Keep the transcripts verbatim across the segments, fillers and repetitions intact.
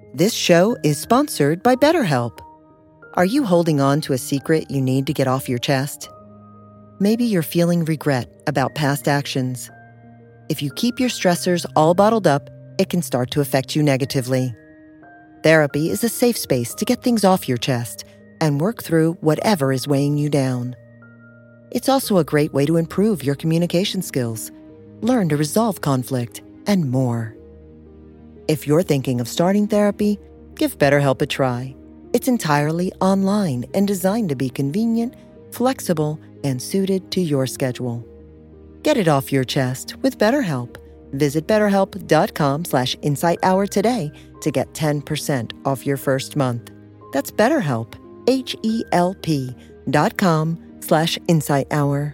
This show is sponsored by BetterHelp. Are you holding on to a secret you need to get off your chest? Maybe you're feeling regret about past actions. If you keep your stressors all bottled up, it can start to affect you negatively. Therapy is a safe space to get things off your chest and work through whatever is weighing you down. It's also a great way to improve your communication skills, learn to resolve conflict, and more. If you're thinking of starting therapy, give BetterHelp a try. It's entirely online and designed to be convenient, flexible, and suited to your schedule. Get it off your chest with BetterHelp. Visit betterhelp.com slash Insight Hour today to get ten percent off your first month. That's BetterHelp, H-E-L-P dot com slash Insight Hour.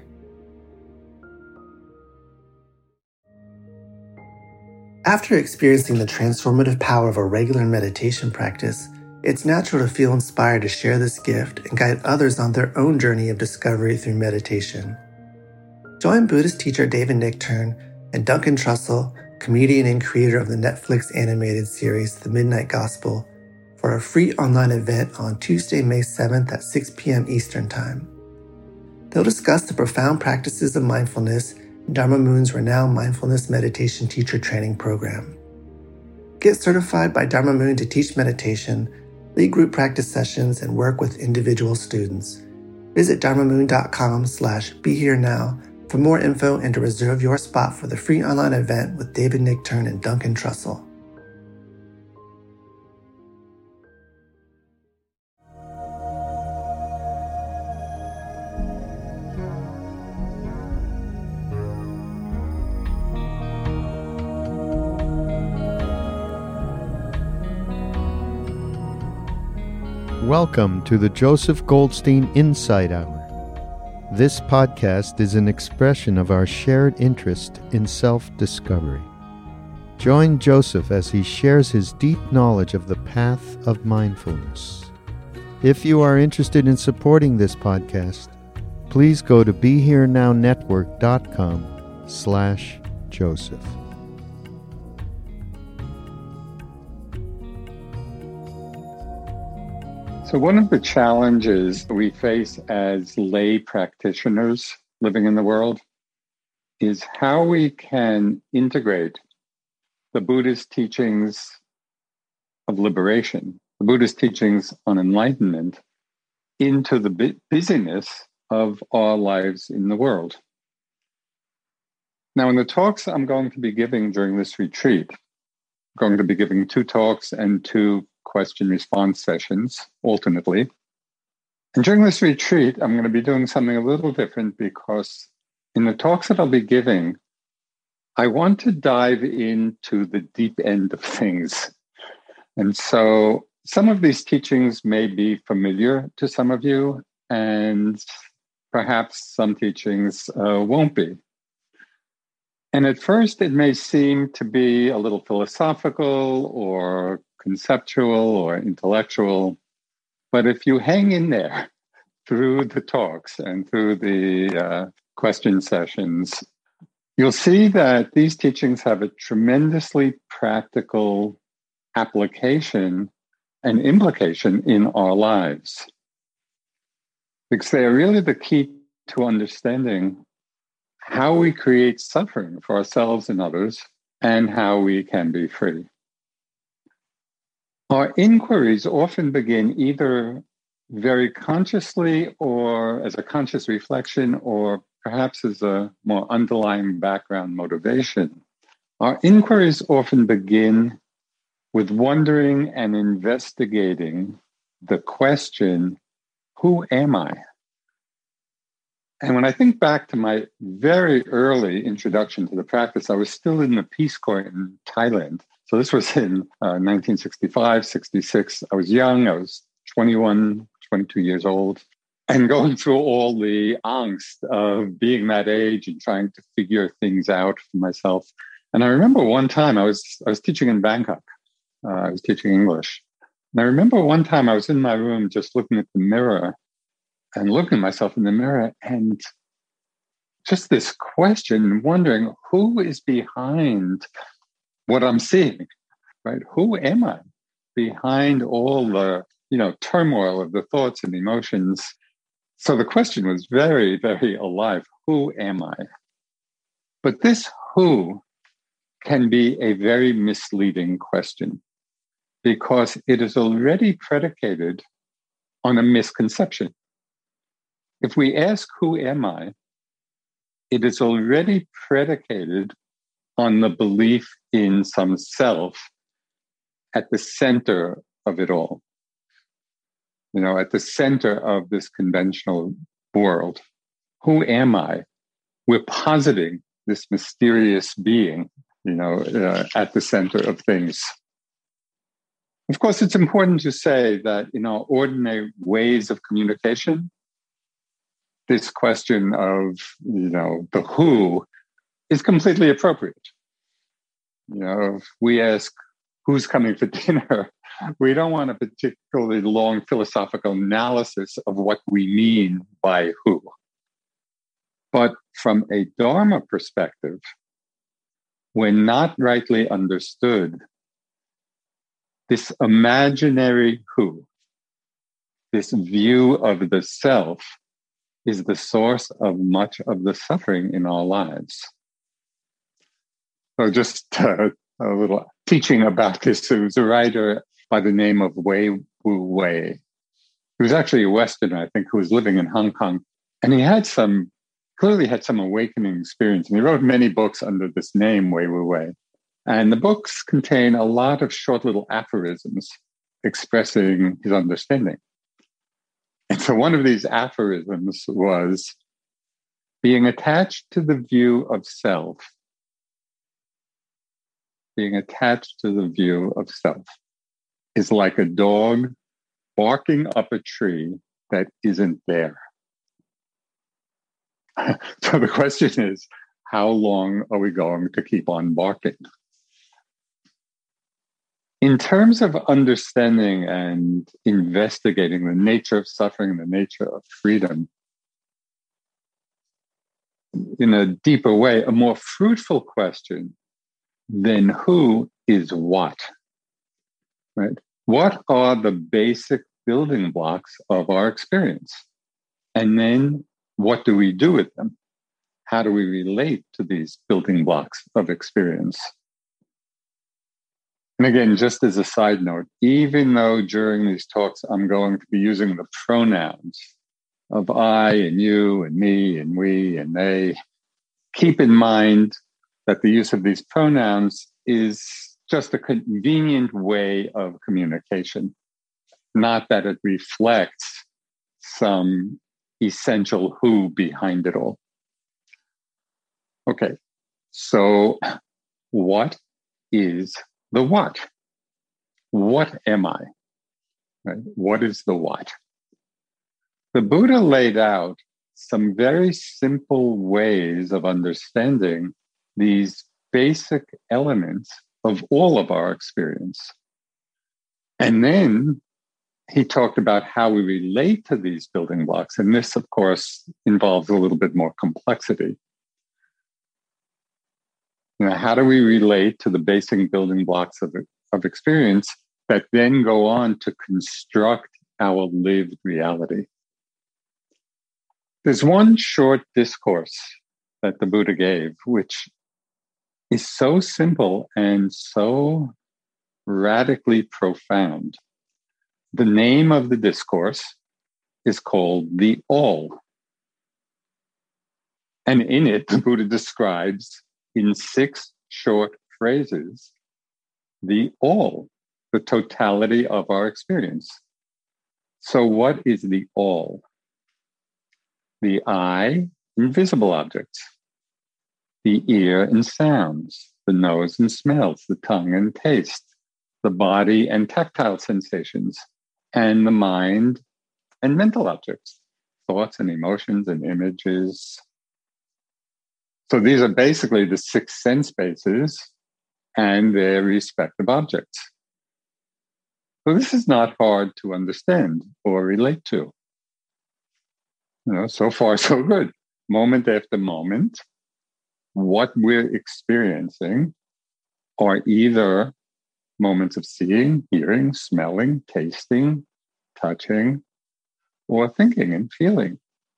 After experiencing the transformative power of a regular meditation practice, it's natural to feel inspired to share this gift and guide others on their own journey of discovery through meditation. Join Buddhist teacher David Nichtern and Duncan Trussell, comedian and creator of the Netflix animated series The Midnight Gospel, for a free online event on Tuesday, May seventh at six p.m. Eastern Time. They'll discuss the profound practices of mindfulness in Dharma Moon's renowned mindfulness meditation teacher training program. Get certified by Dharma Moon to teach meditation, lead group practice sessions, and work with individual students. Visit dharmamoon.com slash be here now for more info and to reserve your spot for the free online event with David Nichtern and Duncan Trussell. Welcome to the Joseph Goldstein Insight Hour. This podcast is an expression of our shared interest in self-discovery. Join Joseph as he shares his deep knowledge of the path of mindfulness. If you are interested in supporting this podcast, please go to BeHereNowNetwork.com slash Joseph. So one of the challenges we face as lay practitioners living in the world is how we can integrate the Buddhist teachings of liberation, the Buddhist teachings on enlightenment, into the bu- busyness of our lives in the world. Now, in the talks I'm going to be giving during this retreat, I'm going to be giving two talks and two question-response sessions alternately. And during this retreat, I'm going to be doing something a little different because in the talks that I'll be giving, I want to dive into the deep end of things. And so some of these teachings may be familiar to some of you, and perhaps some teachings uh, won't be. And at first, it may seem to be a little philosophical or conceptual or intellectual. But if you hang in there through the talks and through the uh, question sessions, you'll see that these teachings have a tremendously practical application and implication in our lives. Because they are really the key to understanding how we create suffering for ourselves and others and how we can be free. Our inquiries often begin either very consciously or as a conscious reflection or perhaps as a more underlying background motivation. Our inquiries often begin with wondering and investigating the question, who am I? And when I think back to my very early introduction to the practice, I was still in the Peace Corps in Thailand. So this was in uh, nineteen sixty-five, sixty-six. I was young. I was twenty-one, twenty-two years old, and going through all the angst of being that age and trying to figure things out for myself. And I remember one time I was I was teaching in Bangkok. Uh, I was teaching English. And I remember one time I was in my room just looking at the mirror and looking at myself in the mirror and just this question, wondering who is behind what I'm seeing, right? Who am I? behind all the, you know, turmoil of the thoughts and emotions. So the question was very, very alive. Who am I? But this who can be a very misleading question because it is already predicated on a misconception. If we ask, who am I? It is already predicated on the belief in some self at the center of it all. You know, at the center of this conventional world. Who am I? We're positing this mysterious being, you know, uh, at the center of things. Of course, it's important to say that in our ordinary ways of communication, this question of, you know, the who is completely appropriate. You know, if we ask who's coming for dinner, we don't want a particularly long philosophical analysis of what we mean by who. But from a Dharma perspective, when not rightly understood, this imaginary who, this view of the self, is the source of much of the suffering in our lives. So just uh, a little teaching about this. There was a writer by the name of Wei Wu Wei. He was actually a Westerner, I think, who was living in Hong Kong. And he had some, clearly had some awakening experience. And he wrote many books under this name, Wei Wu Wei. And the books contain a lot of short little aphorisms expressing his understanding. And so one of these aphorisms was, being attached to the view of self, being attached to the view of self is like a dog barking up a tree that isn't there. So the question is, how long are we going to keep on barking? In terms of understanding and investigating the nature of suffering, the nature of freedom, in a deeper way, a more fruitful question than who is what, right? What are the basic building blocks of our experience? And then what do we do with them? How do we relate to these building blocks of experience? And again, just as a side note, even though during these talks I'm going to be using the pronouns of I and you and me and we and they, keep in mind that the use of these pronouns is just a convenient way of communication, not that it reflects some essential who behind it all. Okay, so what is the what? What am I? Right? What is the what? The Buddha laid out some very simple ways of understanding these basic elements of all of our experience. And then he talked about how we relate to these building blocks. And this, of course, involves a little bit more complexity. You know, how do we relate to the basic building blocks of, of experience that then go on to construct our lived reality? There's one short discourse that the Buddha gave, which is so simple and so radically profound. The name of the discourse is called The All. And in it, the Buddha describes in six short phrases the all, the totality of our experience. So what is the all? The eye in visible objects, the ear in sounds, the nose in smells, the tongue in taste, the body and tactile sensations, and the mind and mental objects, thoughts and emotions and images. So these are basically the six sense bases and their respective objects. So this is not hard to understand or relate to. You know, so far, so good. Moment after moment, what we're experiencing are either moments of seeing, hearing, smelling, tasting, touching, or thinking and feeling.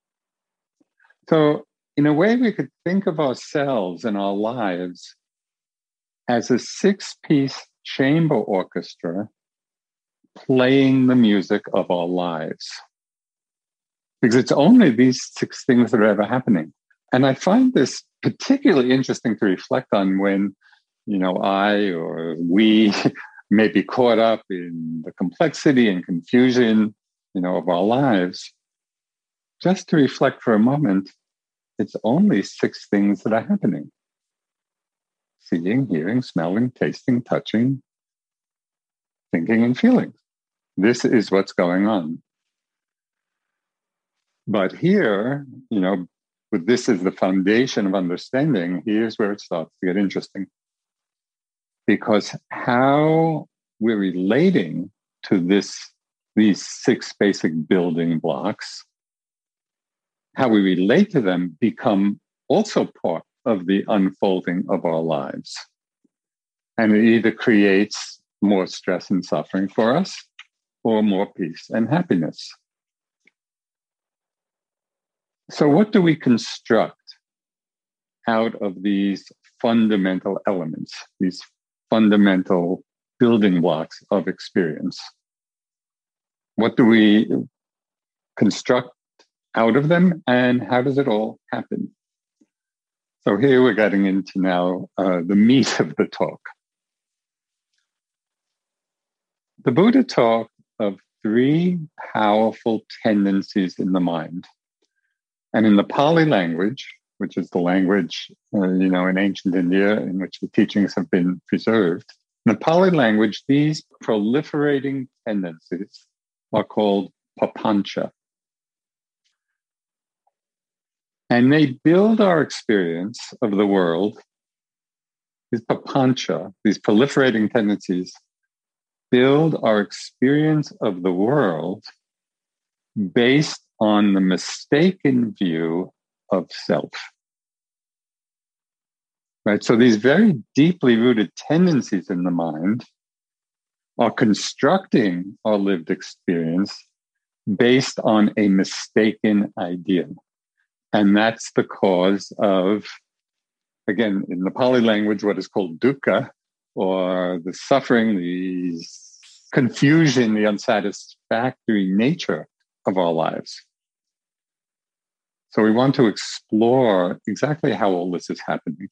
So, in a way, we could think of ourselves and our lives as a six-piece chamber orchestra playing the music of our lives. Because it's only these six things that are ever happening. And I find this particularly interesting to reflect on when, you know, I or we may be caught up in the complexity and confusion, you know, of our lives. Just to reflect for a moment, it's only six things that are happening. Seeing, hearing, smelling, tasting, touching, thinking, and feeling. This is what's going on. But here, you know, with this as the foundation of understanding, here's where it starts to get interesting. Because how we're relating to this, these six basic building blocks, how we relate to them become also part of the unfolding of our lives. And it either creates more stress and suffering for us or more peace and happiness. So what do we construct out of these fundamental elements, these fundamental building blocks of experience? What do we construct out of them, and how does it all happen? So here we're getting into now uh, the meat of the talk. The Buddha talked of three powerful tendencies in the mind. And in the Pali language, which is the language, uh, you know, in ancient India in which the teachings have been preserved, in the Pali language, these proliferating tendencies are called papancha. And they build our experience of the world. These papancha, these proliferating tendencies, build our experience of the world based on the mistaken view of self. Right? So these very deeply rooted tendencies in the mind are constructing our lived experience based on a mistaken idea. And that's the cause of, again, in the Pali language, what is called dukkha, or the suffering, the confusion, the unsatisfactory nature of our lives. So we want to explore exactly how all this is happening.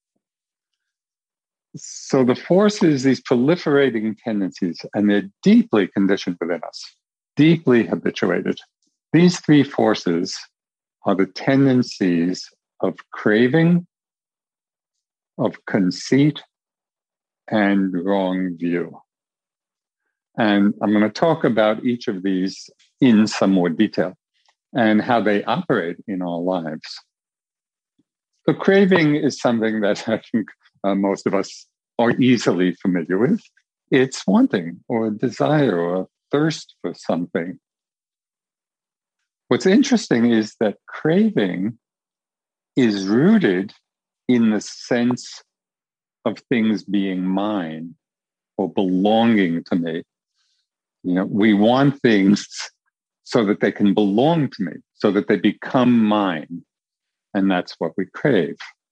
So the forces, these proliferating tendencies, and they're deeply conditioned within us, deeply habituated. These three forces are the tendencies of craving, of conceit, and wrong view. And I'm going to talk about each of these in some more detail and how they operate in our lives. So craving is something that I think uh, most of us are easily familiar with. It's wanting or a desire or a thirst for something. What's interesting is that craving is rooted in the sense of things being mine or belonging to me. You know, we want things so that they can belong to me, so that they become mine. And that's what we crave.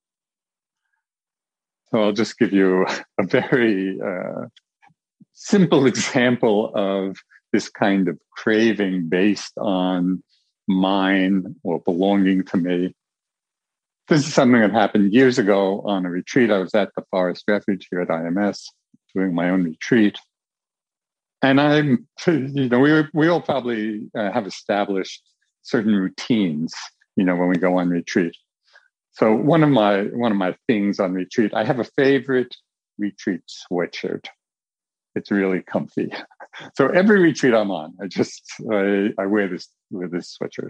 So I'll just give you a very uh, simple example of this kind of craving based on mine or belonging to me. This is something that happened years ago on a retreat. I was at the Forest Refuge here at I M S doing my own retreat. And I'm, you know, we we all probably uh, have established certain routines, you know, when we go on retreat. So one of my one of my things on retreat, I have a favorite retreat sweatshirt. It's really comfy. So every retreat I'm on, I just I, I wear this wear this sweatshirt.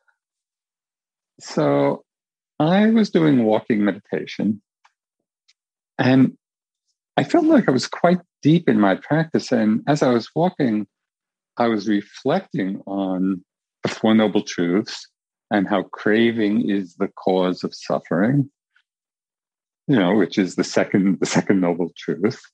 So I was doing walking meditation, and I felt like I was quite deep in my practice. And as I was walking, I was reflecting on the Four Noble Truths and how craving is the cause of suffering, you know, which is the second, the second noble truth.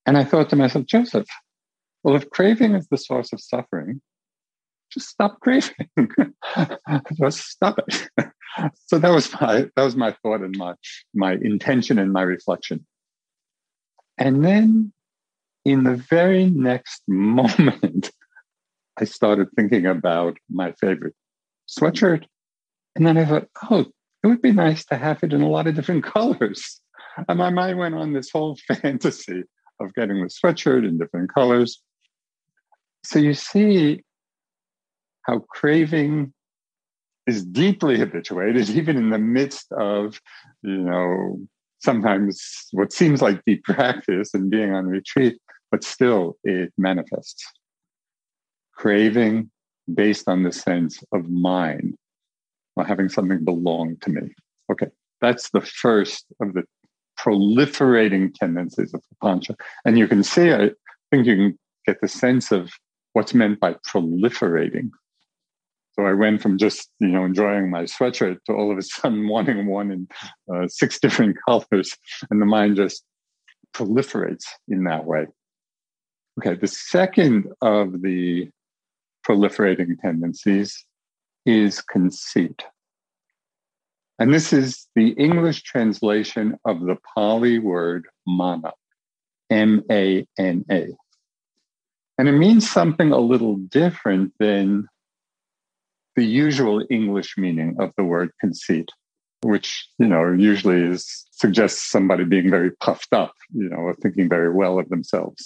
And I thought to myself, Joseph, well, if craving is the source of suffering, just stop craving. Just stop it. So that was my that was my thought and my my intention and my reflection. And then in the very next moment, I started thinking about my favorite sweatshirt. And then I thought, oh, it would be nice to have it in a lot of different colors. And my mind went on this whole fantasy of getting the sweatshirt in different colors. So you see how craving is deeply habituated, even in the midst of, you know, sometimes what seems like deep practice and being on retreat, but still it manifests. Craving based on the sense of mine, or having something belong to me. Okay, that's the first of the proliferating tendencies of Papancha. And you can see, I think you can get the sense of what's meant by proliferating. So I went from just, you know, enjoying my sweatshirt to all of a sudden wanting one in uh, six different colors, and the mind just proliferates in that way. Okay, the second of the proliferating tendencies is conceit. And this is the English translation of the Pali word mana, M A N A. And it means something a little different than the usual English meaning of the word conceit, which, you know, usually is, suggests somebody being very puffed up, you know, or thinking very well of themselves.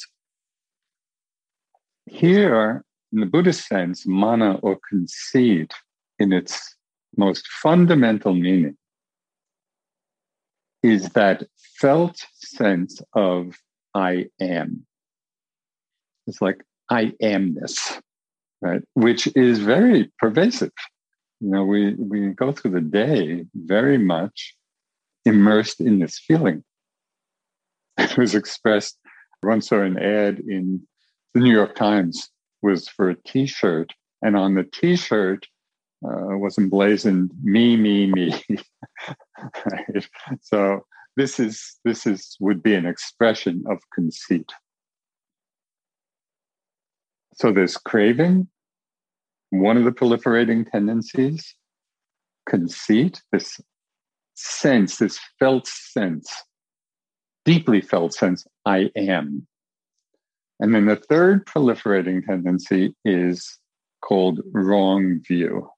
Here, in the Buddhist sense, mana or conceit, in its most fundamental meaning, is that felt sense of I am. It's like I amness, right? Which is very pervasive. You know, we, we go through the day very much immersed in this feeling. It was expressed, I once saw an ad in the New York Times, was for a T-shirt, and on the T-shirt uh, was emblazoned "me, me, me." Right? So this is this is would be an expression of conceit. So there's craving, one of the proliferating tendencies, conceit, this sense, this felt sense, deeply felt sense, I am. And then the third proliferating tendency is called wrong view.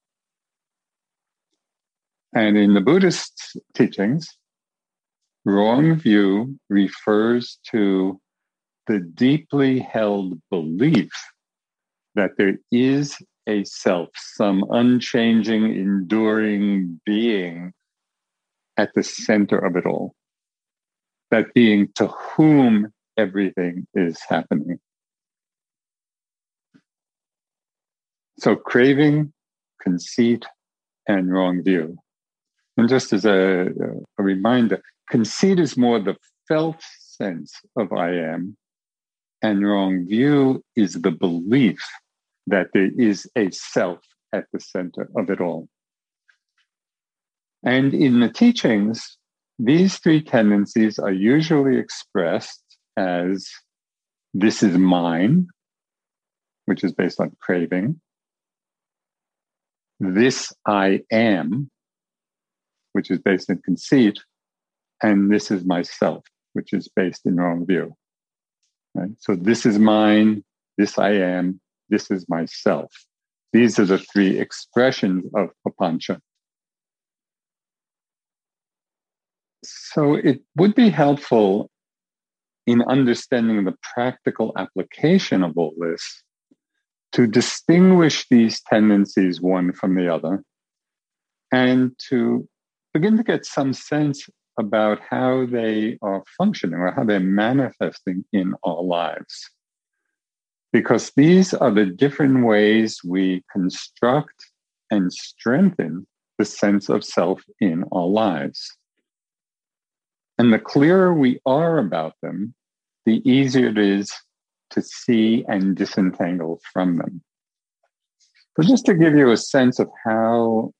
And in the Buddhist teachings, wrong view refers to the deeply held belief that there is a self, some unchanging, enduring being at the center of it all. That being to whom everything is happening. So craving, conceit, and wrong view. And just as a, a reminder, conceit is more the felt sense of I am, and wrong view is the belief that there is a self at the center of it all. And in the teachings, these three tendencies are usually expressed as this is mine, which is based on craving. This I am, which is based in conceit. And this is myself, which is based in wrong view. Right? So this is mine, this I am, this is myself. These are the three expressions of Papancha. So it would be helpful in understanding the practical application of all this to distinguish these tendencies one from the other and to begin to get some sense about how they are functioning or how they're manifesting in our lives. Because these are the different ways we construct and strengthen the sense of self in our lives. And the clearer we are about them, the easier it is to see and disentangle from them. So just to give you a sense of how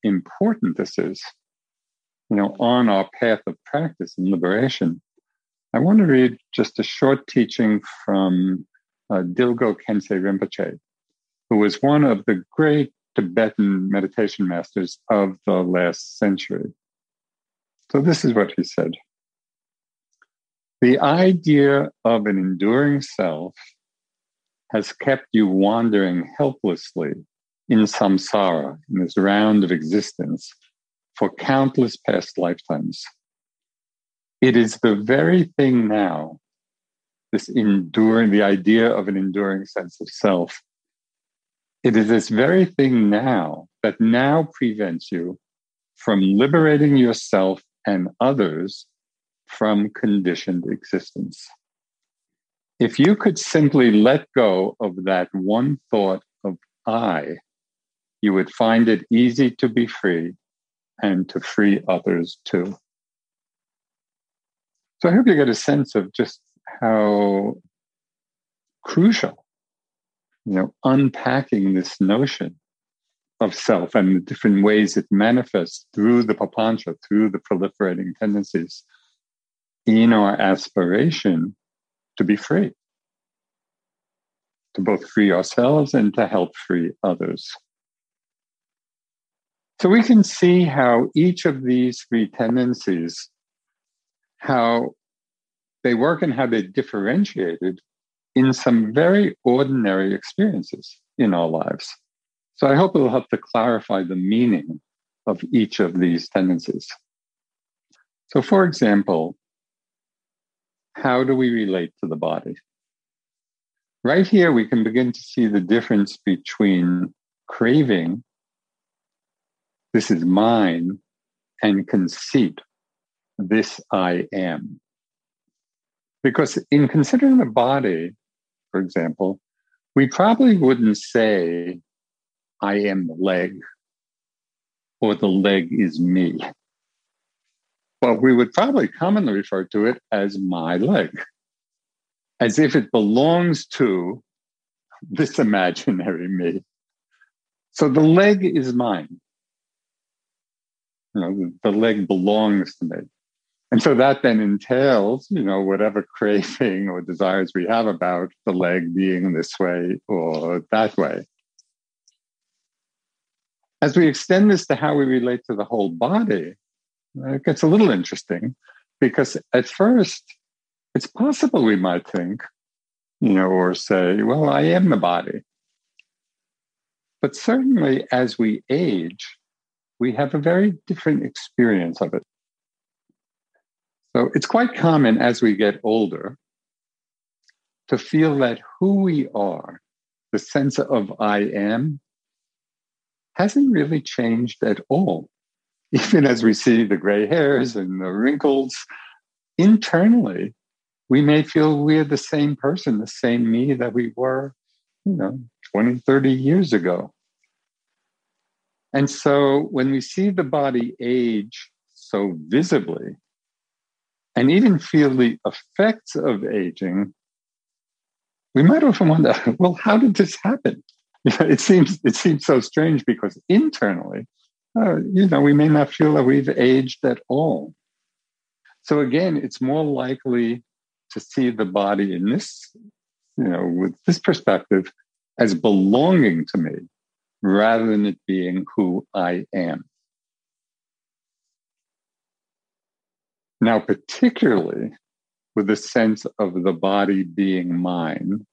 important this is, you know, on our path of practice and liberation, I want to read just a short teaching from uh, Dilgo Khyentse Rinpoche, who was one of the great Tibetan meditation masters of the last century. So this is what he said. The idea of an enduring self has kept you wandering helplessly in samsara, in this round of existence, for countless past lifetimes. It is the very thing now, this enduring, the idea of an enduring sense of self, it is this very thing now that now prevents you from liberating yourself and others from conditioned existence. If you could simply let go of that one thought of I, you would find it easy to be free and to free others too. So I hope you get a sense of just how crucial, you know, unpacking this notion of self and the different ways it manifests through the papancha, through the proliferating tendencies, in our aspiration to be free, to both free ourselves and to help free others. So we can see how each of these three tendencies, how they work and how they're differentiated in some very ordinary experiences in our lives. So I hope it will help to clarify the meaning of each of these tendencies. So for example, how do we relate to the body? Right here, we can begin to see the difference between craving, this is mine, and conceit, this I am. Because in considering the body, for example, we probably wouldn't say, I am the leg, or the leg is me. Well, we would probably commonly refer to it as my leg, as if it belongs to this imaginary me. So the leg is mine. You know, the leg belongs to me. And so that then entails, you know, whatever craving or desires we have about the leg being this way or that way. As we extend this to how we relate to the whole body, it gets a little interesting, because at first, it's possible we might think, you know, or say, well, I am the body. But certainly as we age, we have a very different experience of it. So it's quite common as we get older to feel that who we are, the sense of I am, hasn't really changed at all. Even as we see the gray hairs and the wrinkles, internally, we may feel we're the same person, the same me that we were, you know, twenty, thirty years ago. And so when we see the body age so visibly, and even feel the effects of aging, we might often wonder, well, how did this happen? You know, it seems it seems so strange because internally, uh, you know, we may not feel that we've aged at all. So again, it's more likely to see the body in this, you know, with this perspective as belonging to me rather than it being who I am. Now, particularly with the sense of the body being mine,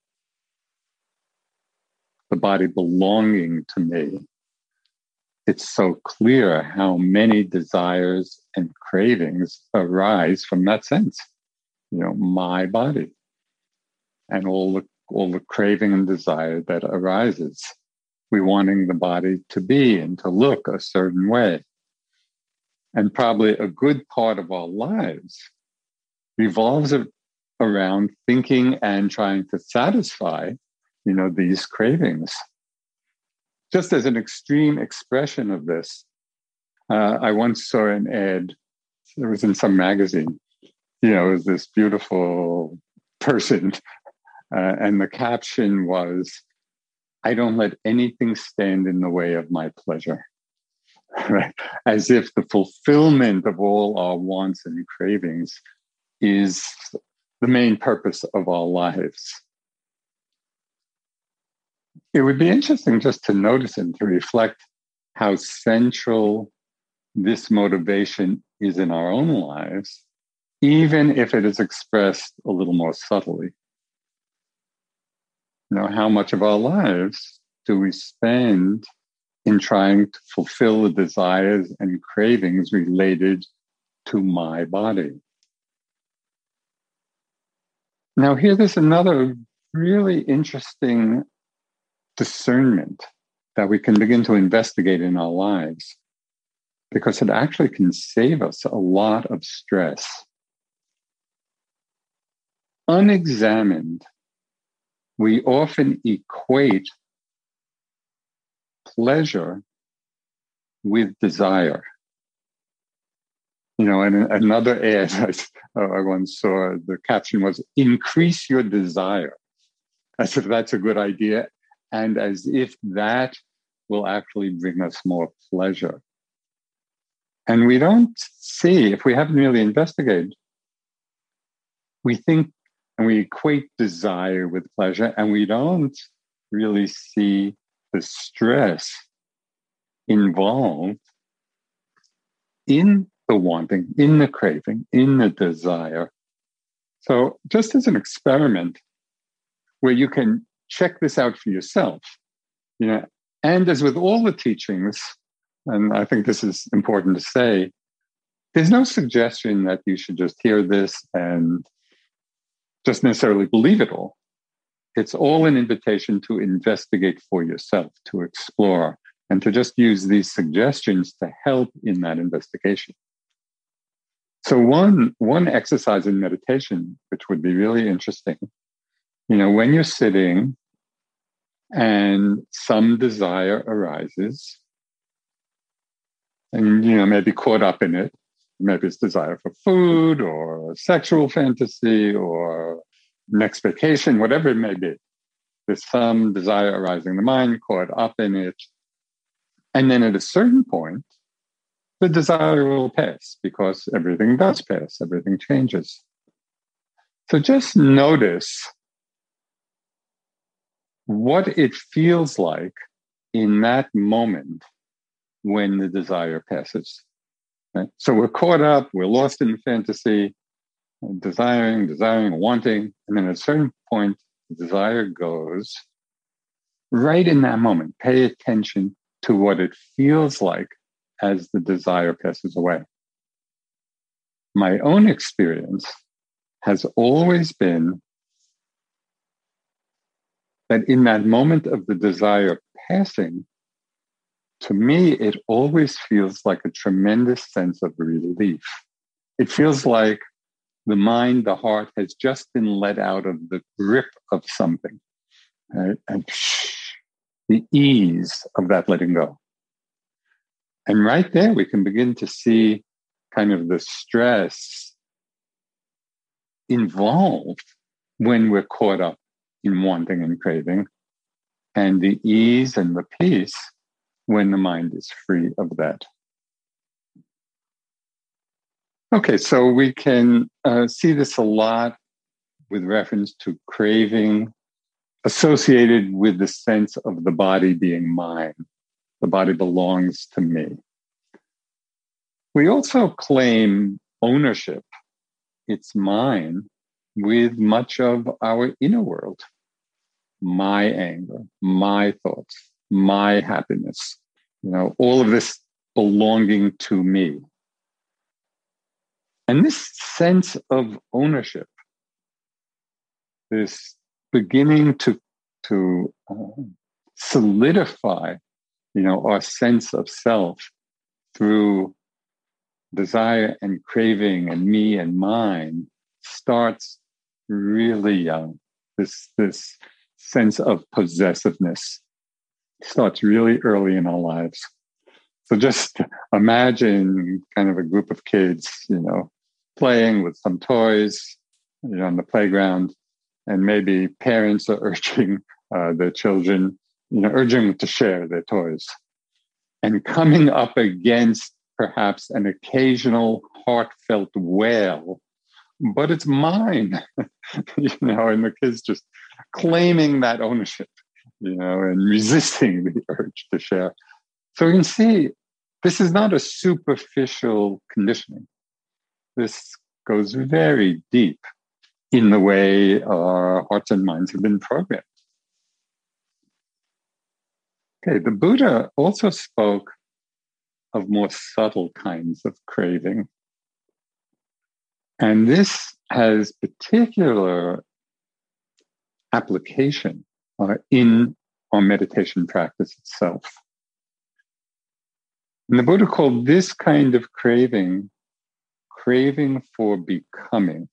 the body belonging to me, it's so clear how many desires and cravings arise from that sense. You know, my body, and all the all the craving and desire that arises. We wanting the body to be and to look a certain way. And probably a good part of our lives revolves around thinking and trying to satisfy, you know, these cravings. Just as an extreme expression of this, uh, I once saw an ad, it was in some magazine, you know, it was this beautiful person, uh, and the caption was, I don't let anything stand in the way of my pleasure. Right? As if the fulfillment of all our wants and cravings is the main purpose of our lives. It would be interesting just to notice and to reflect how central this motivation is in our own lives, even if it is expressed a little more subtly. You know, how much of our lives do we spend in trying to fulfill the desires and cravings related to my body? Now, here there's another really interesting discernment that we can begin to investigate in our lives, because it actually can save us a lot of stress. Unexamined, we often equate pleasure with desire. You know, and another ad I, I once saw, the caption was, "Increase your desire," as if that's a good idea, and as if that will actually bring us more pleasure. And we don't see, if we haven't really investigated, we think and we equate desire with pleasure, and we don't really see the stress involved in the wanting, in the craving, in the desire. So just as an experiment where you can check this out for yourself, you know, and as with all the teachings, and I think this is important to say, there's no suggestion that you should just hear this and just necessarily believe it all. It's all an invitation to investigate for yourself, to explore, and to just use these suggestions to help in that investigation. So one, one exercise in meditation, which would be really interesting, you know, when you're sitting and some desire arises, and, you know, maybe caught up in it, maybe it's desire for food or sexual fantasy or next vacation, whatever it may be. There's some desire arising in the mind, caught up in it. And then at a certain point, the desire will pass, because everything does pass, everything changes. So just notice what it feels like in that moment when the desire passes. Right? So we're caught up, we're lost in fantasy, desiring, desiring, wanting, and then at a certain point, the desire goes. Right in that moment, pay attention to what it feels like as the desire passes away. My own experience has always been that in that moment of the desire passing, to me, it always feels like a tremendous sense of relief. It feels like the mind, the heart has just been let out of the grip of something, right? And psh, the ease of that letting go. And right there, we can begin to see kind of the stress involved when we're caught up in wanting and craving, and the ease and the peace when the mind is free of that. Okay, so we can uh, see this a lot with reference to craving associated with the sense of the body being mine. The body belongs to me. We also claim ownership. It's mine with much of our inner world. My anger, my thoughts, my happiness, you know, all of this belonging to me. And this sense of ownership, this beginning to, to uh, solidify, you know, our sense of self through desire and craving and me and mine, starts really young. This, this sense of possessiveness starts really early in our lives. So just imagine kind of a group of kids, you know, playing with some toys, you know, on the playground, and maybe parents are urging uh, their children, you know, urging them to share their toys, and coming up against perhaps an occasional heartfelt wail but it's mine. You know, and the kid's just claiming that ownership, you know, and resisting the urge to share. So you can see this is not a superficial conditioning. This goes very deep in the way our hearts and minds have been programmed. Okay, the Buddha also spoke of more subtle kinds of craving. And this has particular application uh, in our meditation practice itself. And the Buddha called this kind of craving, craving for becoming.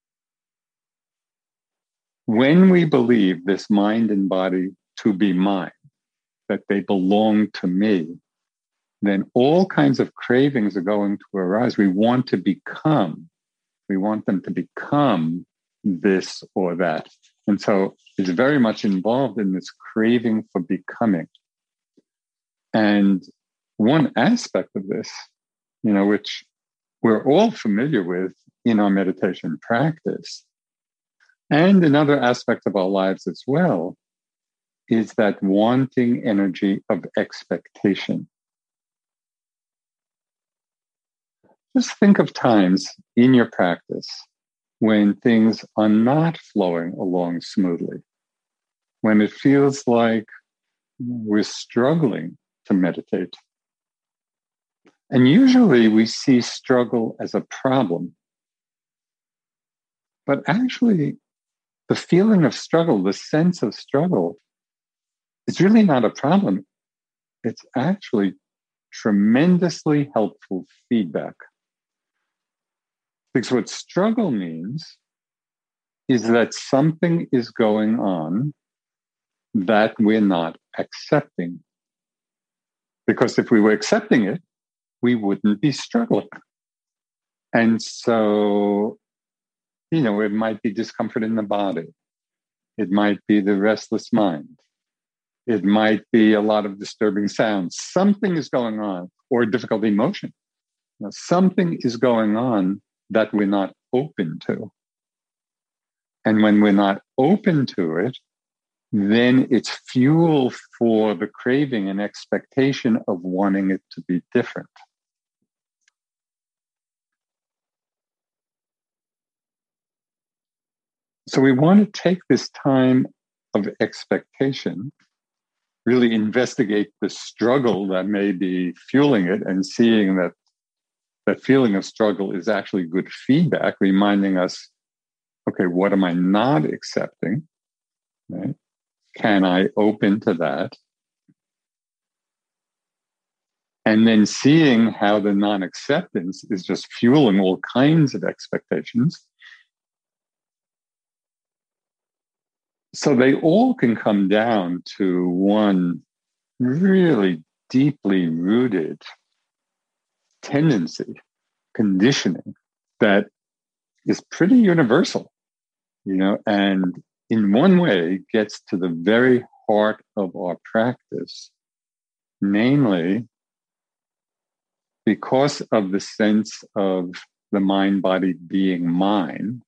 When we believe this mind and body to be mine, that they belong to me, then all kinds of cravings are going to arise. We want to become, we want them to become this or that. And so it's very much involved in this craving for becoming. And one aspect of this, you know, which we're all familiar with in our meditation practice, and in other aspects of our lives as well, is that wanting energy of expectation. Just think of times in your practice when things are not flowing along smoothly, when it feels like we're struggling to meditate. And usually we see struggle as a problem. But actually, the feeling of struggle, the sense of struggle, is really not a problem. It's actually tremendously helpful feedback. Because what struggle means is that something is going on that we're not accepting. Because if we were accepting it, we wouldn't be struggling. And so, you know, it might be discomfort in the body. It might be the restless mind. It might be a lot of disturbing sounds. Something is going on, or a difficult emotion. You know, something is going on that we're not open to. And when we're not open to it, then it's fuel for the craving and expectation of wanting it to be different. So we want to take this time of expectation, really investigate the struggle that may be fueling it, and seeing that that feeling of struggle is actually good feedback, reminding us, okay, what am I not accepting? Right? Can I open to that? And then seeing how the non-acceptance is just fueling all kinds of expectations. So they all can come down to one really deeply rooted tendency, conditioning that is pretty universal, you know, and in one way gets to the very heart of our practice, namely, because of the sense of the mind-body being mine,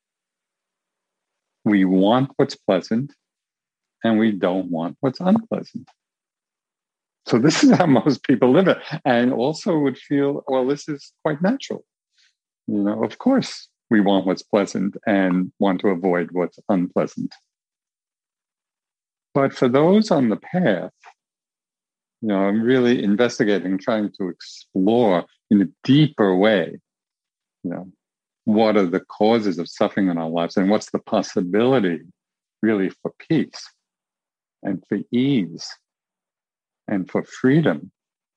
we want what's pleasant and we don't want what's unpleasant. So this is how most people live it, and also would feel, well, this is quite natural. You know, of course, we want what's pleasant and want to avoid what's unpleasant. But for those on the path, you know, I'm really investigating, trying to explore in a deeper way, you know, what are the causes of suffering in our lives and what's the possibility really for peace and for ease and for freedom.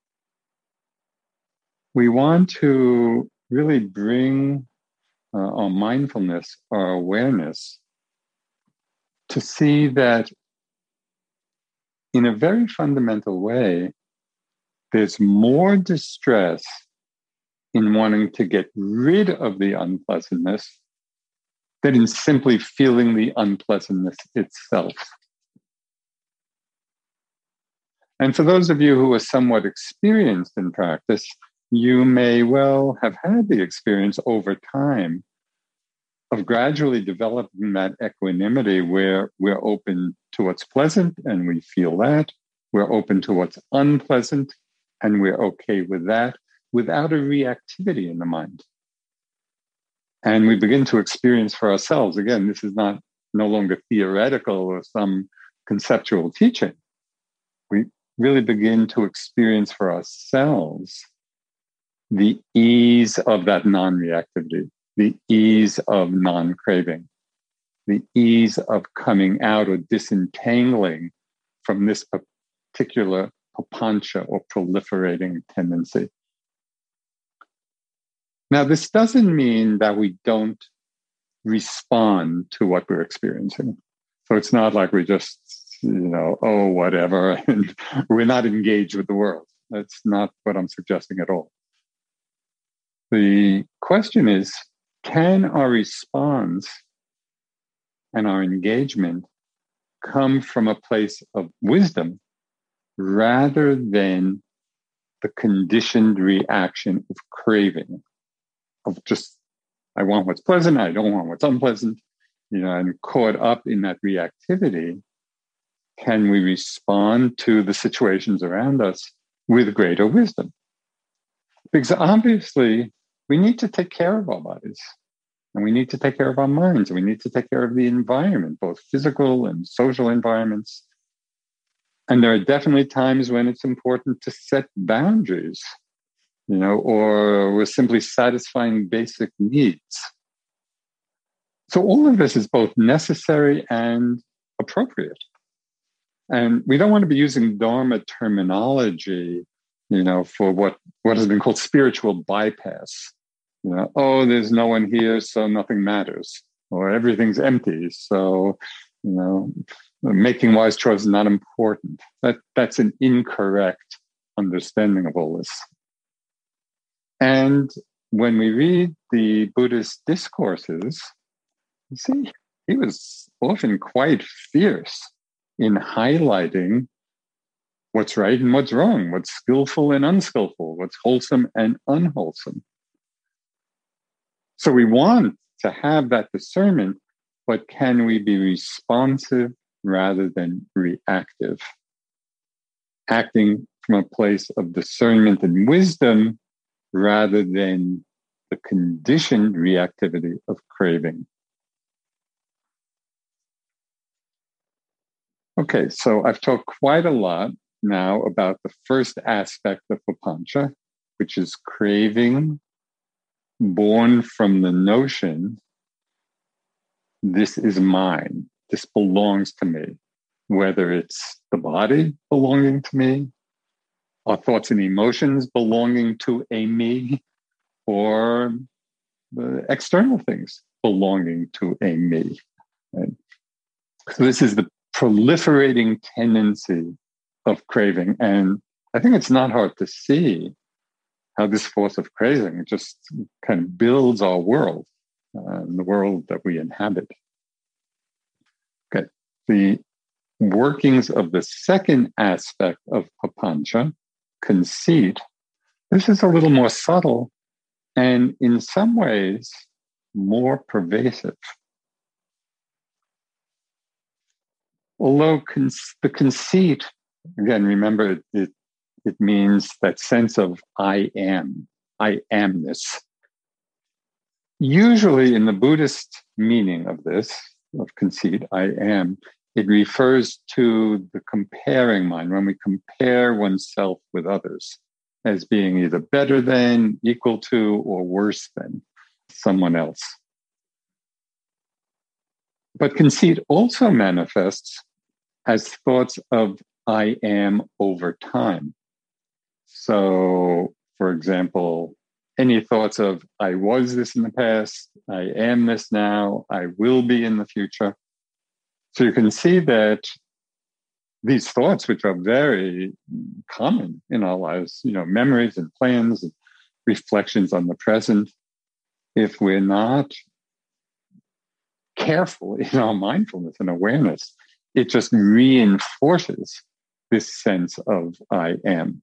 We want to really bring uh, our mindfulness, our awareness, to see that in a very fundamental way, there's more distress in wanting to get rid of the unpleasantness than in simply feeling the unpleasantness itself. And for those of you who are somewhat experienced in practice, you may well have had the experience over time of gradually developing that equanimity where we're open to what's pleasant and we feel that, we're open to what's unpleasant and we're okay with that, without a reactivity in the mind. And we begin to experience for ourselves, again, this is not no longer theoretical or some conceptual teaching. We really begin to experience for ourselves the ease of that non-reactivity, the ease of non-craving, the ease of coming out or disentangling from this particular papancha or proliferating tendency. Now, this doesn't mean that we don't respond to what we're experiencing. So it's not like we just, you know, oh, whatever, and we're not engaged with the world. That's not what I'm suggesting at all. The question is, can our response and our engagement come from a place of wisdom rather than the conditioned reaction of craving, of just, I want what's pleasant, I don't want what's unpleasant, you know, and caught up in that reactivity? Can we respond to the situations around us with greater wisdom? Because obviously, we need to take care of our bodies, and we need to take care of our minds, and we need to take care of the environment, both physical and social environments. And there are definitely times when it's important to set boundaries, you know, or we're simply satisfying basic needs. So all of this is both necessary and appropriate. And we don't want to be using Dharma terminology, you know, for what, what has been called spiritual bypass. You know, oh, there's no one here, so nothing matters. Or everything's empty, so, you know, making wise choices is not important. That, that's an incorrect understanding of all this. And when we read the Buddhist discourses, you see, he was often quite fierce in highlighting what's right and what's wrong, what's skillful and unskillful, what's wholesome and unwholesome. So we want to have that discernment, but can we be responsive rather than reactive? Acting from a place of discernment and wisdom rather than the conditioned reactivity of craving. Okay, so I've talked quite a lot now about the first aspect of papancha, which is craving, born from the notion, this is mine, this belongs to me, whether it's the body belonging to me, our thoughts and emotions belonging to a me, or the external things belonging to a me. Right? So this is the proliferating tendency of craving. And I think it's not hard to see how this force of craving just kind of builds our world, uh, the world that we inhabit. Okay, the workings of the second aspect of papancha, conceit, this is a little more subtle and in some ways more pervasive. Although con- the conceit, again, remember it, it It means that sense of I am, I amness. Usually in the Buddhist meaning of this, of conceit, I am, it refers to the comparing mind, when we compare oneself with others as being either better than, equal to, or worse than someone else. But conceit also manifests as thoughts of I am over time. So, for example, any thoughts of, I was this in the past, I am this now, I will be in the future. So you can see that these thoughts, which are very common in our lives, you know, memories and plans and reflections on the present, if we're not careful in our mindfulness and awareness, it just reinforces this sense of I am.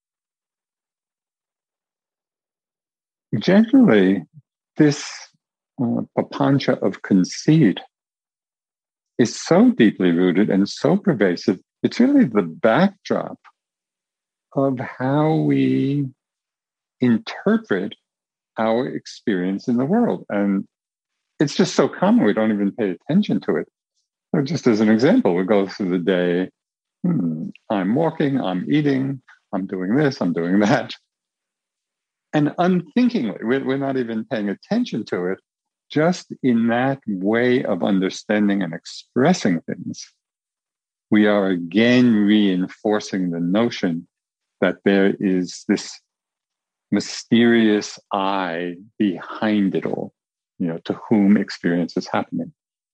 Generally, this uh, papancha of conceit is so deeply rooted and so pervasive. It's really the backdrop of how we interpret our experience in the world. And it's just so common, we don't even pay attention to it. So just as an example, we go through the day, hmm, I'm walking, I'm eating, I'm doing this, I'm doing that. And unthinkingly, we're not even paying attention to it, just in that way of understanding and expressing things, we are again reinforcing the notion that there is this mysterious I behind it all, you know, to whom experience is happening.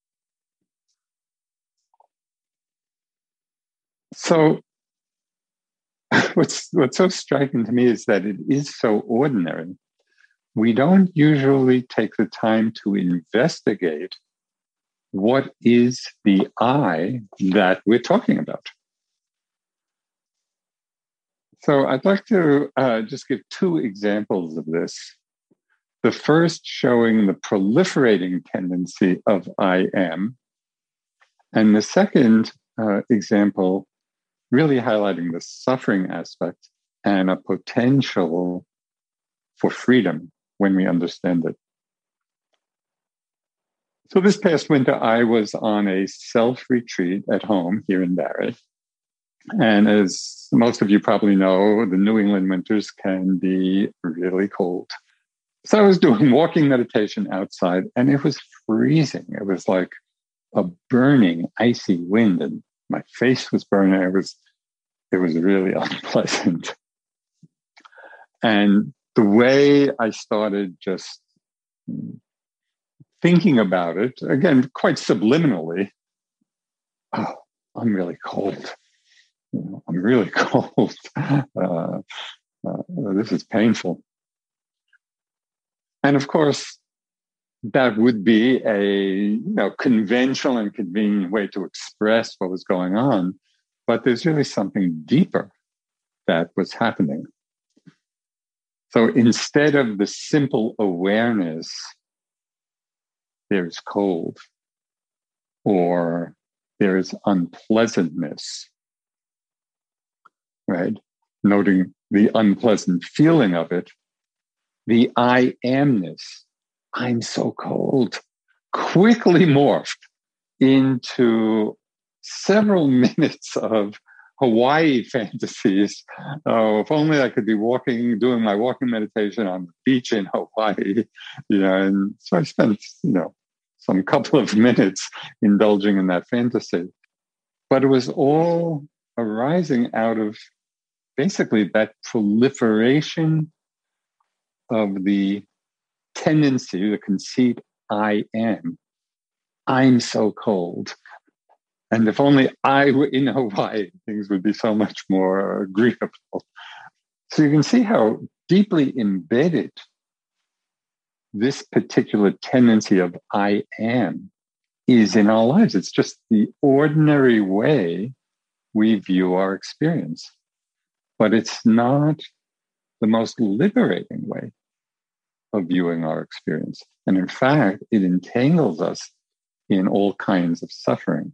So what's what's so striking to me is that it is so ordinary. We don't usually take the time to investigate what is the I that we're talking about. So I'd like to uh, just give two examples of this. The first showing the proliferating tendency of I am, and the second uh, example really highlighting the suffering aspect and a potential for freedom when we understand it. So this past winter, I was on a self-retreat at home here in Barre. And as most of you probably know, the New England winters can be really cold. So I was doing walking meditation outside, and it was freezing. It was like a burning, icy wind, and my face was burning. It was, it was really unpleasant. And the way I started just thinking about it, again, quite subliminally, oh, I'm really cold. You know, I'm really cold. Uh, uh, this is painful. And of course, that would be a you know conventional and convenient way to express what was going on. But there's really something deeper that was happening. So instead of the simple awareness, there's cold, or there is unpleasantness, right? Noting the unpleasant feeling of it, the I amness, I'm so cold, quickly morphed into several minutes of Hawaii fantasies. Oh, if only I could be walking, doing my walking meditation on the beach in Hawaii. You know, and so I spent, you know, some couple of minutes indulging in that fantasy. But it was all arising out of basically that proliferation of the tendency, the conceit, I am. I'm so cold. And if only I were in Hawaii, things would be so much more agreeable. So you can see how deeply embedded this particular tendency of I am is in our lives. It's just the ordinary way we view our experience. But it's not the most liberating way of viewing our experience. And in fact, it entangles us in all kinds of suffering.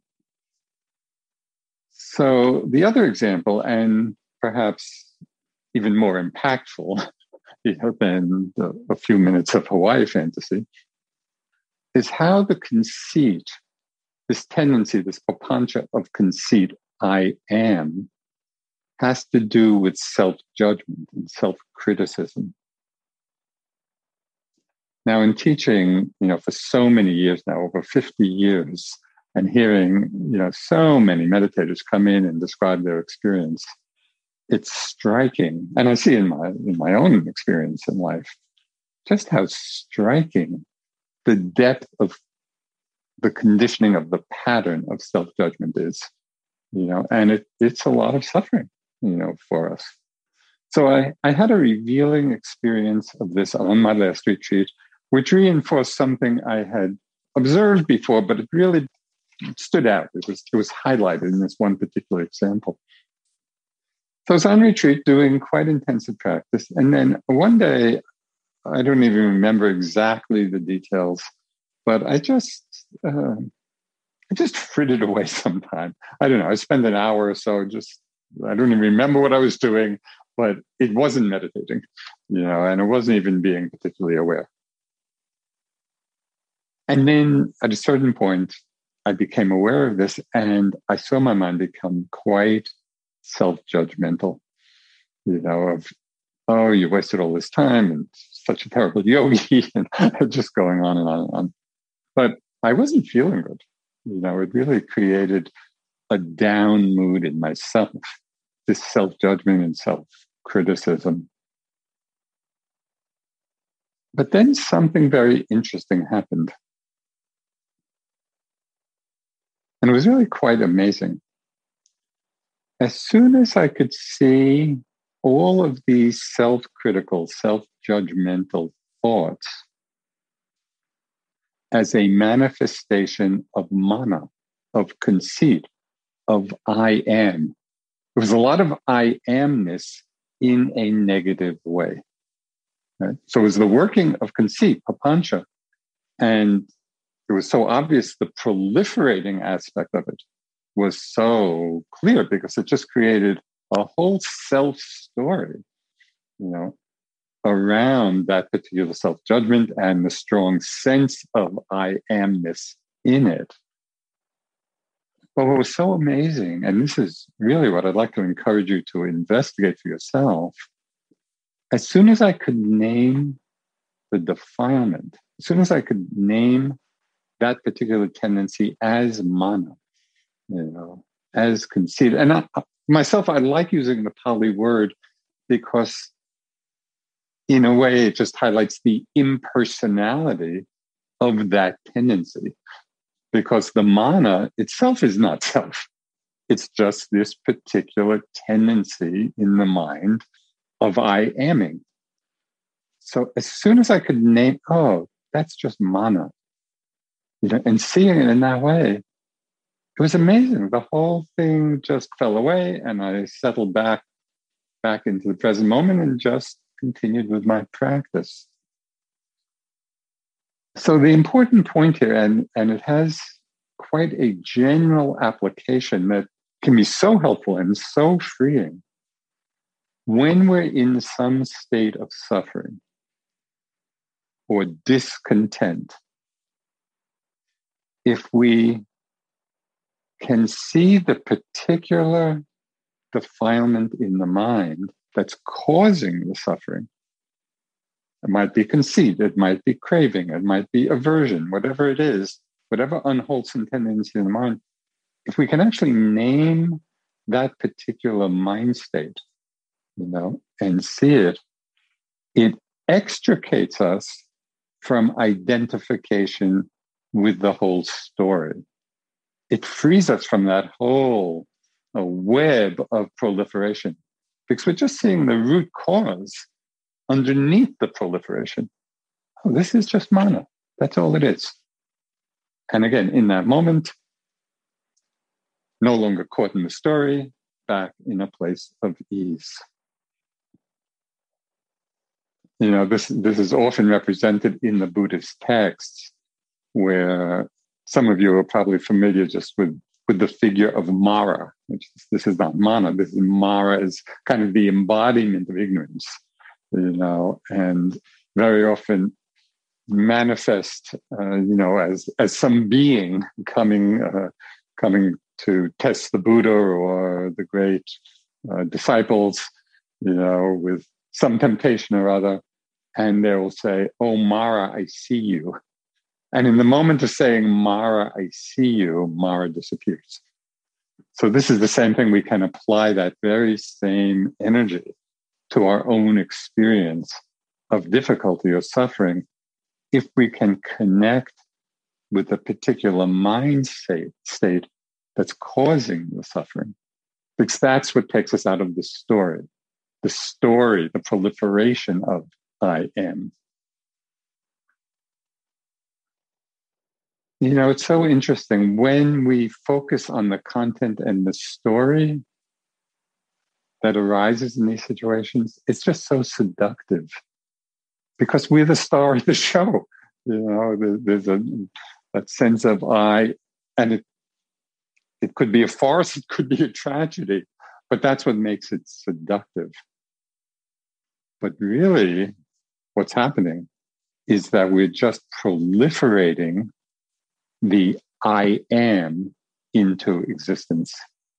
So the other example, and perhaps even more impactful you know, than the, a few minutes of Hawaii fantasy, is how the conceit, this tendency, this papancha of conceit, I am, has to do with self-judgment and self-criticism. Now, in teaching, you know, for so many years now, over fifty years, and hearing, you know, so many meditators come in and describe their experience, it's striking. And I see in my in my own experience in life, just how striking the depth of the conditioning of the pattern of self-judgment is, you know, and it, it's a lot of suffering, you know, for us. So I, I had a revealing experience of this on my last retreat, which reinforced something I had observed before, but it really stood out. It was, it was highlighted in this one particular example. So I was on retreat doing quite intensive practice. And then one day, I don't even remember exactly the details, but I just, uh, I just frittered away some time. I don't know. I spent an hour or so just, I don't even remember what I was doing, but it wasn't meditating, you know, and it wasn't even being particularly aware. And then at a certain point, I became aware of this, and I saw my mind become quite self-judgmental, you know, of, oh, you wasted all this time and such a terrible yogi, and just going on and on and on. But I wasn't feeling good. You know, it really created a down mood in myself, this self-judgment and self-criticism. But then something very interesting happened. And it was really quite amazing. As soon as I could see all of these self-critical, self-judgmental thoughts as a manifestation of mana, of conceit, of I am. There was a lot of I amness in a negative way. Right? So it was the working of conceit, papancha, and it was so obvious the proliferating aspect of it was so clear because it just created a whole self-story, you know, around that particular self-judgment and the strong sense of I amness in it. But what was so amazing, and this is really what I'd like to encourage you to investigate for yourself, as soon as I could name the defilement, as soon as I could name that particular tendency as mana, you know, as conceit. And I, myself, I like using the Pali word because in a way it just highlights the impersonality of that tendency, because the mana itself is not self. It's just this particular tendency in the mind of I aming. So as soon as I could name, oh, that's just mana, you know, and seeing it in that way, it was amazing. The whole thing just fell away, and I settled back, back into the present moment and just continued with my practice. So the important point here, and, and it has quite a general application that can be so helpful and so freeing. When we're in some state of suffering or discontent, if we can see the particular defilement in the mind that's causing the suffering, it might be conceit, it might be craving, it might be aversion, whatever it is, whatever unwholesome tendency in the mind, if we can actually name that particular mind state, you know, and see it, it extricates us from identification with the whole story. It frees us from that whole uh, web of proliferation, because we're just seeing the root cause underneath the proliferation. Oh, this is just mana. That's all it is. And again, in that moment, no longer caught in the story, back in a place of ease. You know, this, this is often represented in the Buddhist texts, where some of you are probably familiar just with, with the figure of Mara, which is, this is not mana, this is Mara is kind of the embodiment of ignorance, you know, and very often manifest, uh, you know, as as some being coming uh, coming to test the Buddha or the great uh, disciples, you know, with some temptation or other, and they will say, "Oh, Mara, I see you." And in the moment of saying, Mara, I see you, Mara disappears. So this is the same thing. We can apply that very same energy to our own experience of difficulty or suffering if we can connect with a particular mind state, state that's causing the suffering. Because that's what takes us out of the story. The story, the proliferation of I am. You know, it's so interesting. When we focus on the content and the story that arises in these situations, it's just so seductive because we're the star of the show. You know, there, there's a that sense of I, and it it could be a farce, it could be a tragedy, but that's what makes it seductive. But really, what's happening is that we're just proliferating the I am into existence.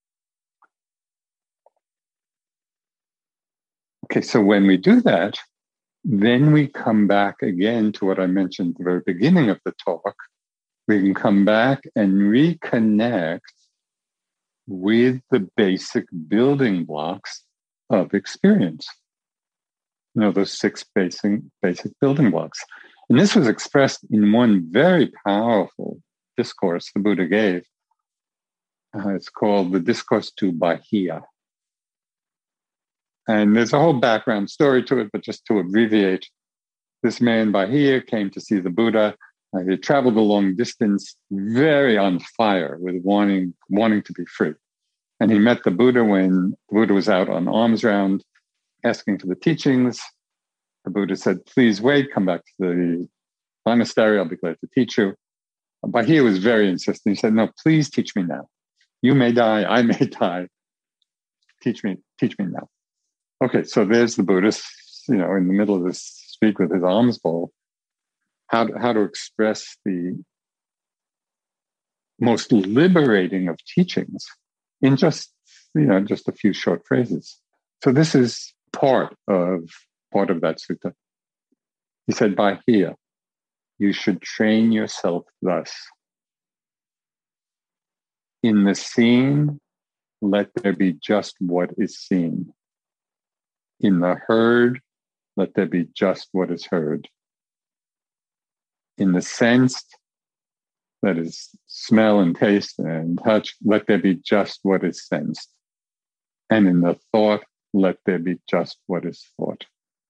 Okay, so when we do that, then we come back again to what I mentioned at the very beginning of the talk. We can come back and reconnect with the basic building blocks of experience. You know, those six basic, basic building blocks. And this was expressed in one very powerful discourse the Buddha gave. Uh, it's called the Discourse to Bahiya. And there's a whole background story to it, but just to abbreviate, this man Bahiya came to see the Buddha. Uh, he traveled a long distance, very on fire with wanting, wanting to be free. And he met the Buddha when the Buddha was out on alms round, asking for the teachings. The Buddha said, please wait, come back to the monastery, I'll be glad to teach you. Bahiya was very insistent. He said, no, please teach me now. You may die, I may die. Teach me, teach me now. Okay, so there's the Buddhist, you know, in the middle of this street with his alms bowl, how to, how to express the most liberating of teachings in just, you know, just a few short phrases. So this is part of part of that sutta. He said, Bahiya, you should train yourself thus. In the seen, let there be just what is seen. In the heard, let there be just what is heard. In the sensed, that is smell and taste and touch, let there be just what is sensed. And in the thought, let there be just what is thought.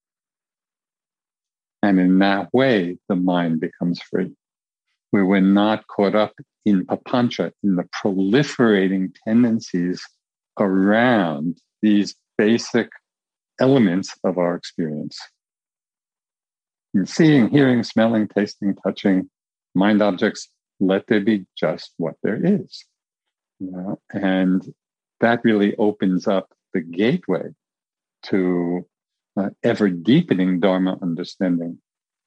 And in that way, the mind becomes free, where we're not caught up in papancha, in the proliferating tendencies around these basic elements of our experience. In seeing, hearing, smelling, tasting, touching, mind objects, let there be just what there is. You know? And that really opens up the gateway to uh, ever deepening Dharma understanding.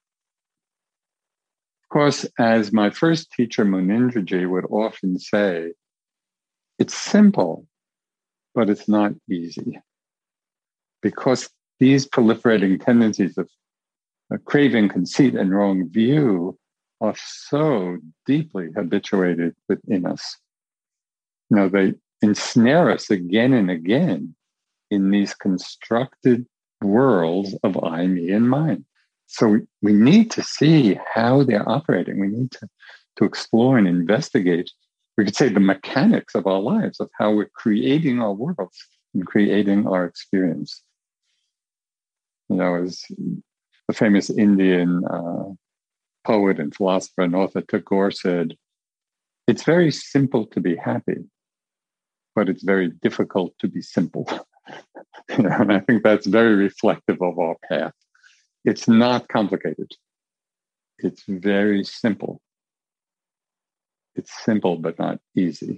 Of course, as my first teacher, Munindraji, would often say, it's simple, but it's not easy. Because these proliferating tendencies of uh, craving, conceit, and wrong view are so deeply habituated within us. You know, they ensnare us again and again in these constructed worlds of I, me, and mine. So we, we need to see how they're operating. We need to, to explore and investigate, we could say, the mechanics of our lives, of how we're creating our worlds and creating our experience. You know, as the famous Indian uh, poet and philosopher Narotha Tagore said, it's very simple to be happy, but it's very difficult to be simple. You know, and I think that's very reflective of our path. It's not complicated. It's very simple. It's simple, but not easy.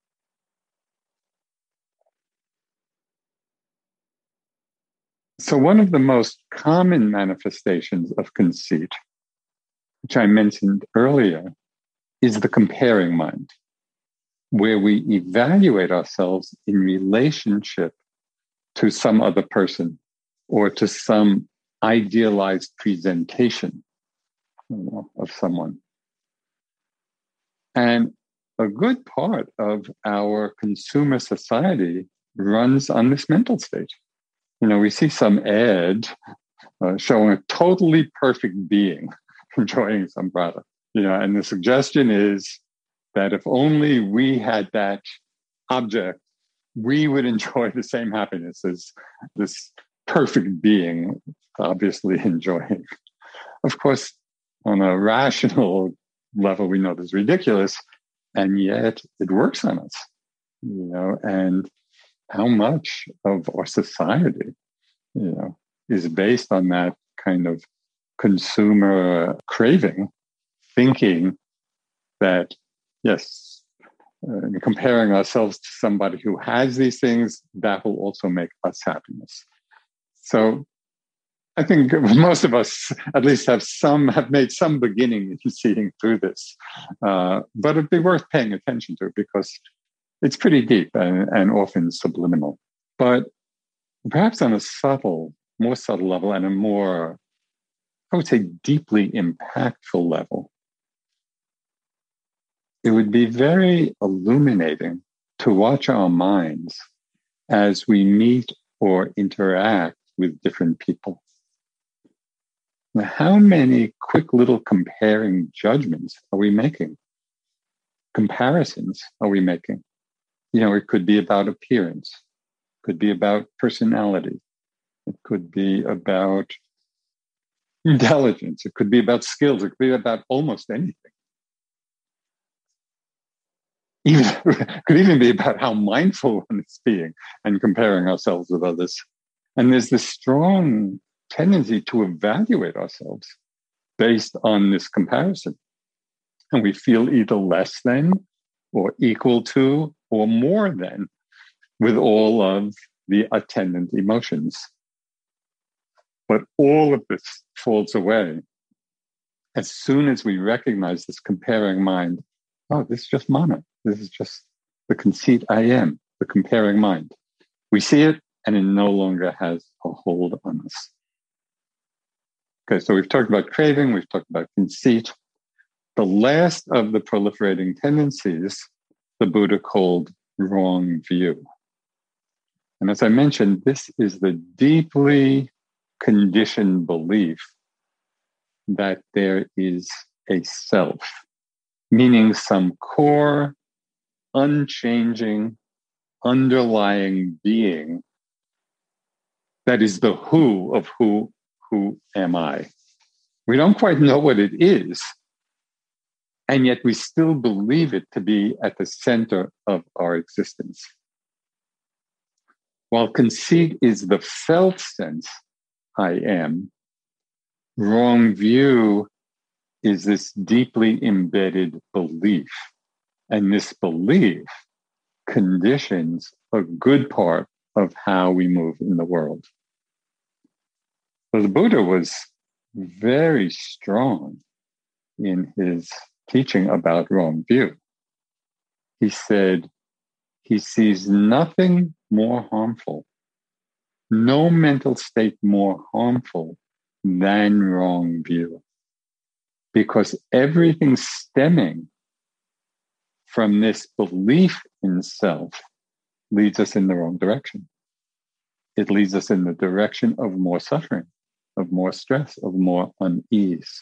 So one of the most common manifestations of conceit, which I mentioned earlier, is the comparing mind, where we evaluate ourselves in relationship to some other person or to some idealized presentation, you know, of someone. And a good part of our consumer society runs on this mental state. You know, we see some ad uh, showing a totally perfect being enjoying some product, you know, and the suggestion is that if only we had that object, we would enjoy the same happiness as this perfect being obviously enjoying. Of course, on a rational level, we know this is ridiculous, and yet it works on us, you know, and how much of our society, you know, is based on that kind of consumer craving thinking that, yes, uh, comparing ourselves to somebody who has these things, that will also make us happiness. So I think most of us at least have some, have made some beginning in seeing through this. Uh, but it'd be worth paying attention to because it's pretty deep and, and often subliminal. But perhaps on a subtle, more subtle level and a more, I would say, deeply impactful level, it would be very illuminating to watch our minds as we meet or interact with different people. Now, how many quick little comparing judgments are we making? Comparisons are we making? You know, it could be about appearance, it could be about personality, it could be about intelligence, it could be about skills, it could be about almost anything. Even, it could even be about how mindful one is being and comparing ourselves with others. And there's this strong tendency to evaluate ourselves based on this comparison. And we feel either less than or equal to or more than with all of the attendant emotions. But all of this falls away as soon as we recognize this comparing mind. Oh, this is just mana. This is just the conceit I am, the comparing mind. We see it and it no longer has a hold on us. Okay, so we've talked about craving, we've talked about conceit. The last of the proliferating tendencies, the Buddha called wrong view. And as I mentioned, this is the deeply conditioned belief that there is a self, meaning some core, unchanging, underlying being that is the who of who, who am I? We don't quite know what it is, and yet we still believe it to be at the center of our existence. While conceit is the felt sense, I am, wrong view is this deeply embedded belief. And this belief conditions a good part of how we move in the world. So the Buddha was very strong in his teaching about wrong view. He said he sees nothing more harmful, no mental state more harmful than wrong view, because everything stemming from this belief in self leads us in the wrong direction. It leads us in the direction of more suffering, of more stress, of more unease.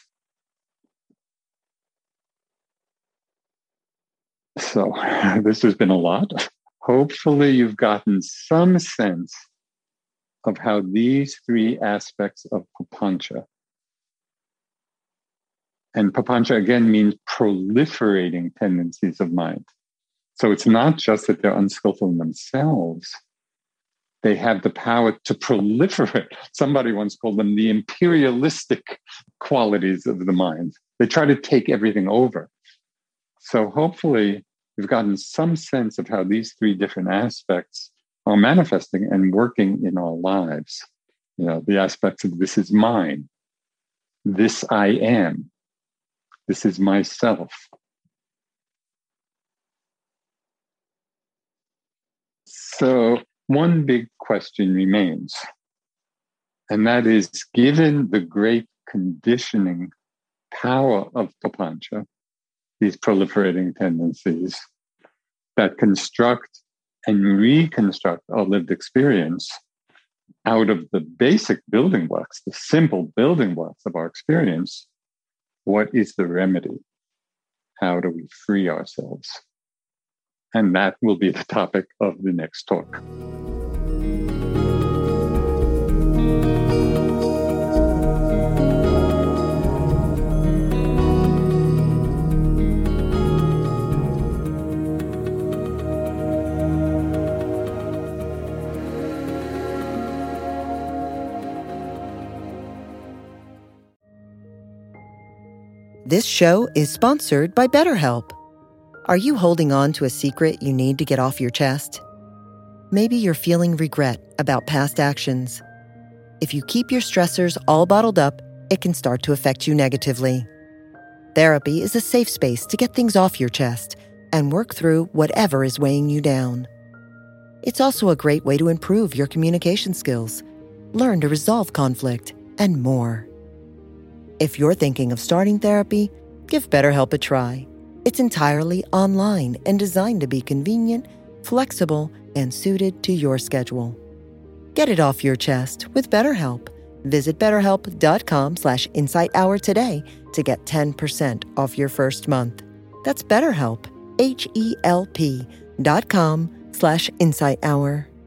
So this has been a lot. Hopefully you've gotten some sense of how these three aspects of papancha, and papancha again means proliferating tendencies of mind. So it's not just that they're unskillful in themselves. They have the power to proliferate. Somebody once called them the imperialistic qualities of the mind. They try to take everything over. So hopefully we've gotten some sense of how these three different aspects are manifesting and working in our lives. You know, the aspects of this is mine, this I am, this is myself. So one big question remains, and that is, given the great conditioning power of papancha, these proliferating tendencies that construct and reconstruct our lived experience out of the basic building blocks, the simple building blocks of our experience, what is the remedy? How do we free ourselves? And that will be the topic of the next talk. This show is sponsored by BetterHelp. Are you holding on to a secret you need to get off your chest? Maybe you're feeling regret about past actions. If you keep your stressors all bottled up, it can start to affect you negatively. Therapy is a safe space to get things off your chest and work through whatever is weighing you down. It's also a great way to improve your communication skills, learn to resolve conflict, and more. If you're thinking of starting therapy, give BetterHelp a try. It's entirely online and designed to be convenient, flexible, and suited to your schedule. Get it off your chest with BetterHelp. Visit betterhelp.com slash insight hour today to get ten percent off your first month. That's BetterHelp, H E L P dot com slash insight hour.